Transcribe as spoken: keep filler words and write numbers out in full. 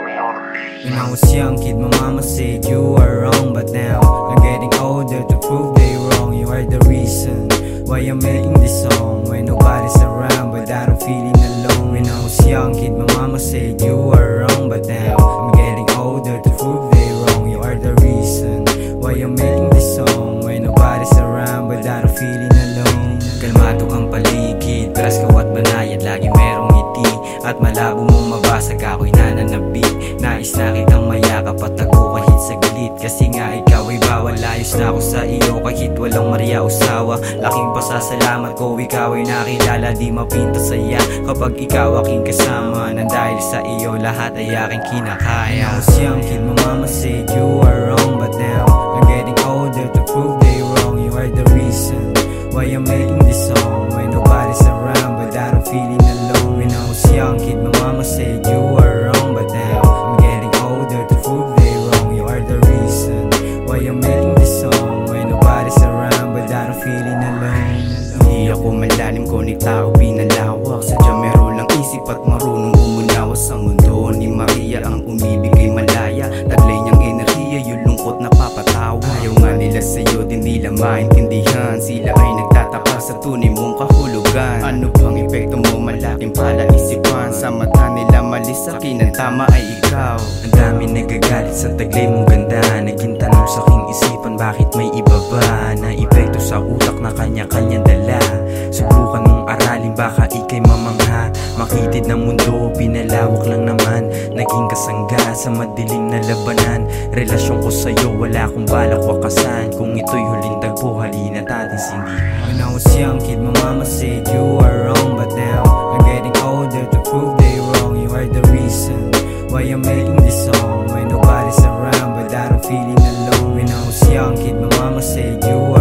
When I was young kid, my mama said you are wrong, but now I'm getting older to prove they wrong. You are the reason why I'm making this song when nobody's around, but I don't feeling alone. When I was young kid, my mama said you are wrong, but now I'm getting older to prove they wrong. You are the reason why I'm making this song when nobody's around, but I don't feeling alone. Kalmado kang paligid, presko at banayad, lagi merong ngiti at malabo mong mabasag, ako'y nananabik. Nais na kitang mayakap at ako kahit saglit, kasi nga ikaw ay bawal. Ayos na ako sa iyo kahit walang Maria o sawa. Laking pasasalamat ko, ikaw ay nakilala, di mapinta saya kapag ikaw aking kasama. Nang dahil sa iyo lahat ay aking kinakaya. When I was young kid, my mama said you are wrong, but now I'm getting older to prove they wrong. You are the reason why I'm making this song when nobody's around, but I don't feeling alone. When I was young kid, my mama said you are wrong, but now I'm getting older to prove they wrong. You are the reason why I'm making this song when nobody's around, but I don't feeling alone. Di ako malalim, ngunit tao pinalawak. Sadya meron lang isip at marunong umunawa sa mundo. Ni Maria ang umibig ay malaya, taglay niyang enerhiya, yung lungkot na papatawa. Ayaw nga nila sa'yo, di nila maintindihan. Sila ay nagtataka sa tunay mong kahulugan. Ano bang epekto mo, malaking palaisipan. Sa mata nila mali, sa akin ang tama ay ikaw. Ang dami nagagalit sa taglay mong ganda. Naging tanong sa aking isipan, bakit may iba ba na epekto sa utak na kanya-kanyang dala. Subukan mong aralin, baka ikay mamangha. Makitid ng mundo, pinalawak lang naman. Naging kasangga sa madilim na labanan. Relasyon ko sa'yo, wala akong balak wakasan. Kung ito'y huling tagpo, halina natin sindihan. When I was young kid, my mama said you are wrong, but now I'm getting older to prove they wrong. You are the reason why I'm making this song when nobody's around, but I don't feeling alone. When I was young kid, my mama said you